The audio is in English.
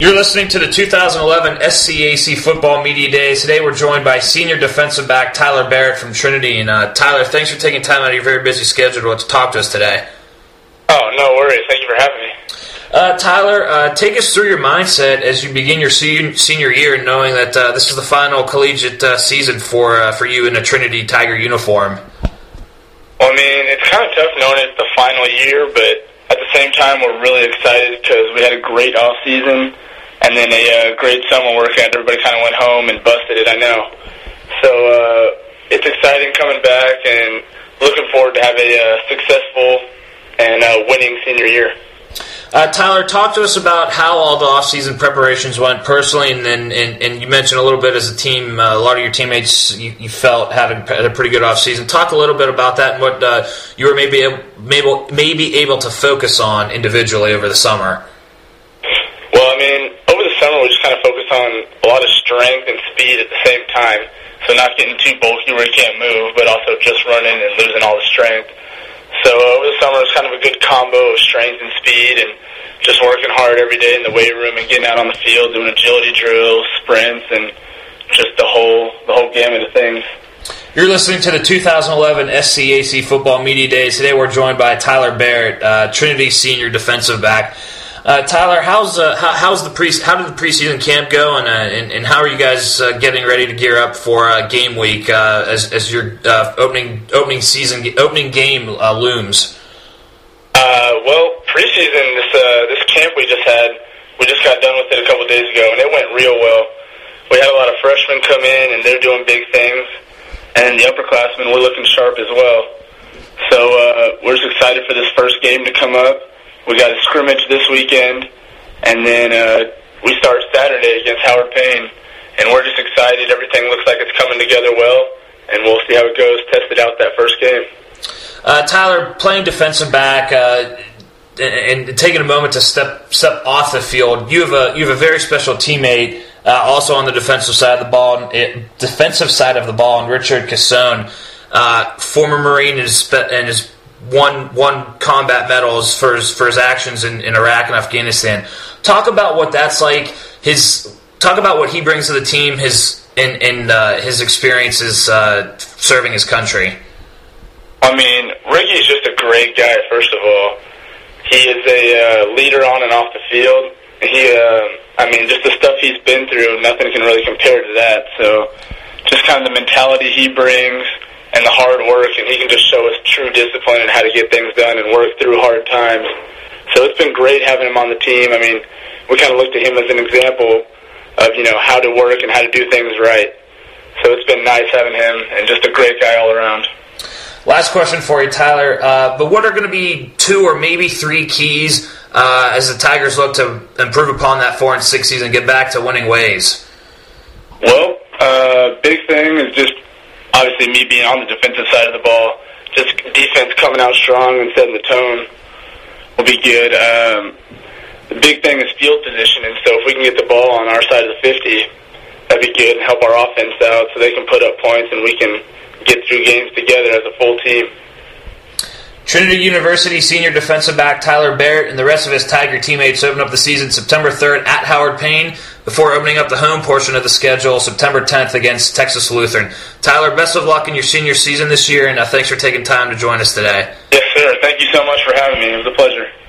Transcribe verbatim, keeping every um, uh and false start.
You're listening to the two thousand eleven S C A C Football Media Days. Today we're joined by senior defensive back Tyler Barrett from Trinity. And uh, Tyler, thanks for taking time out of your very busy schedule to talk to us today. Oh, no worries. Thank you for having me. Uh, Tyler, uh, take us through your mindset as you begin your se- senior year, knowing that uh, this is the final collegiate uh, season for uh, for you in a Trinity Tiger uniform. Well, I mean, it's kind of tough knowing it's the final year, but at the same time, we're really excited because we had a great off season. And then a uh, great summer workout. Everybody kind of went home and busted it, I know. So uh, it's exciting coming back and looking forward to have a uh, successful and uh, winning senior year. Uh, Tyler, talk to us about how all the off-season preparations went personally, and then and, and you mentioned a little bit as a team, uh, a lot of your teammates you, you felt had a, had a pretty good off-season. Talk a little bit about that and what uh, you were maybe able, maybe, maybe able to focus on individually over the summer. Well, I mean, over the summer we just kind of focused on a lot of strength and speed at the same time. So not getting too bulky where you can't move, but also just running and losing all the strength. So uh, over the summer it was kind of a good combo of strength and speed and just working hard every day in the weight room and getting out on the field, doing agility drills, sprints, and just the whole the whole gamut of things. You're listening to the two thousand eleven S C A C Football Media Days. Today we're joined by Tyler Barrett, uh, Trinity senior defensive back. Uh, Tyler, how's uh, how, how's the pre how did the preseason camp go, and uh, and, and how are you guys uh, getting ready to gear up for uh, game week uh, as as your uh, opening opening season opening game uh, looms? Uh, well, preseason this uh, this camp we just had, we just got done with it a couple days ago, and it went real well. We had a lot of freshmen come in, and they're doing big things, and the upperclassmen were looking sharp as well. So uh, we're just excited for this first game to come up. We got a scrimmage this weekend, and then uh, we start Saturday against Howard Payne, and we're just excited. Everything looks like it's coming together well, and we'll see how it goes, test it out that first game. Uh, Tyler, playing defensive back uh, and, and taking a moment to step step off the field, you have a you have a very special teammate uh, also on the defensive side of the ball, it, defensive side of the ball, and Richard Cassone, uh, former Marine and his, and his Won won combat medals for his for his actions in, in Iraq and Afghanistan. Talk about what that's like. His talk about what he brings to the team. His in in uh, his experiences uh, serving his country. I mean, Ricky is just a great guy. First of all, he is a uh, leader on and off the field. He, uh, I mean, just the stuff he's been through, nothing can really compare to that. So, just kind of the mentality he brings. And the hard work, and he can just show us true discipline and how to get things done and work through hard times. So it's been great having him on the team. I mean, we kind of looked at him as an example of, you know, how to work and how to do things right. So it's been nice having him, and just a great guy all around. Last question for you, Tyler. Uh, but what are going to be two or maybe three keys uh, as the Tigers look to improve upon that four and six season and get back to winning ways? Well, uh, big thing is just obviously me being on the defensive side of the ball, just defense coming out strong and setting the tone will be good. Um, the big thing is field position, and so if we can get the ball on our side of the fifty, that'd be good and help our offense out so they can put up points and we can get through games together as a full team. Trinity University senior defensive back Tyler Barrett and the rest of his Tiger teammates open up the season September third at Howard Payne before opening up the home portion of the schedule September tenth against Texas Lutheran. Tyler, best of luck in your senior season this year, and uh, thanks for taking time to join us today. Yes, sir. Thank you so much for having me. It was a pleasure.